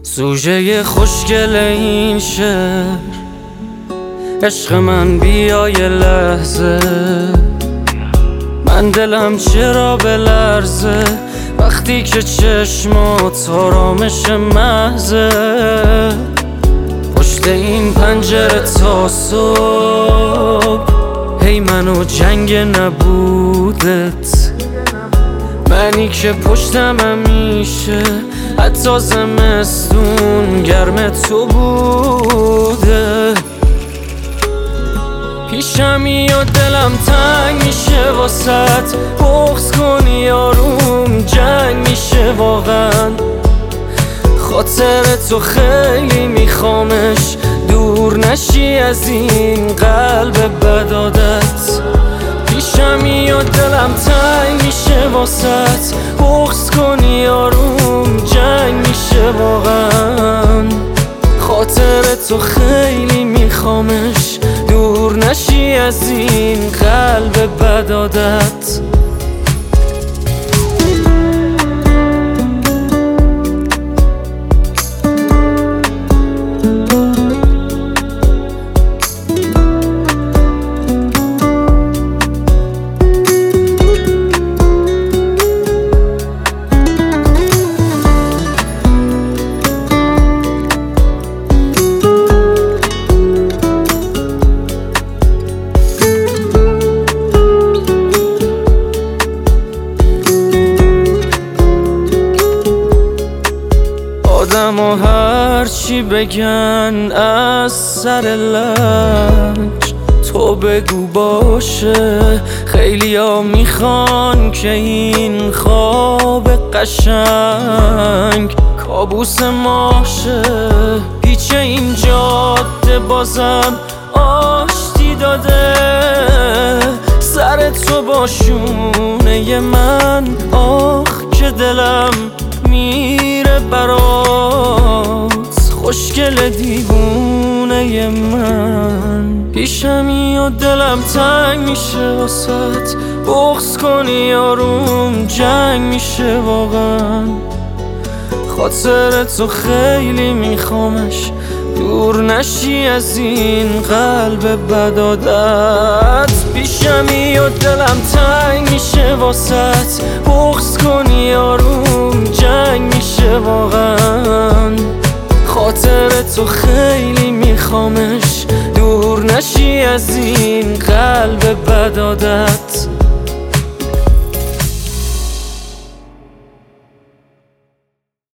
سوژه خوشگل این شعر عشق من بیا یه لحظه، من دلم چرا بلرزه وقتی که چشمات آرامش محضه. پشت این پنجره تا صبح هی منو جنگ نبودت، منی که پشتم همیشه حتی زمستون گرم تو بوده. پیشمی و دلم تنگ میشه واسط، بغض کنی آروم جنگ میشه واقعا. خاطر تو خیلی میخوامش، دور نشی از این قلب بدادت. پیشمی و دلم تنگ میشه واسط، بغض کنی آروم جنگ میشه واقعا. خاطر تو خیلی میخوامش، دور نشی از این قلب بدادت. آدم و هرچی بگن از سر لج تو بگو باشه. خیلی ها میخوان که این خواب قشنگ کابوس ماشه. پیچ این جاده بازم آشتی داده، سر تو با شونه من آخ که دلم میره برات. خوشگل دیوونه من پیشمی و دلم تنگ میشه واسط، بغض کنی آروم جنگ میشه واقعا. خاطر تو خیلی میخوامش، دور نشی از این قلب بدادت. پیشمی و دلم تنگ میشه واسط، بغض کنی آروم جنگ میشه واقعا. خاطر تو خیلی میخوامش، دور نشی از این قلب بدادت.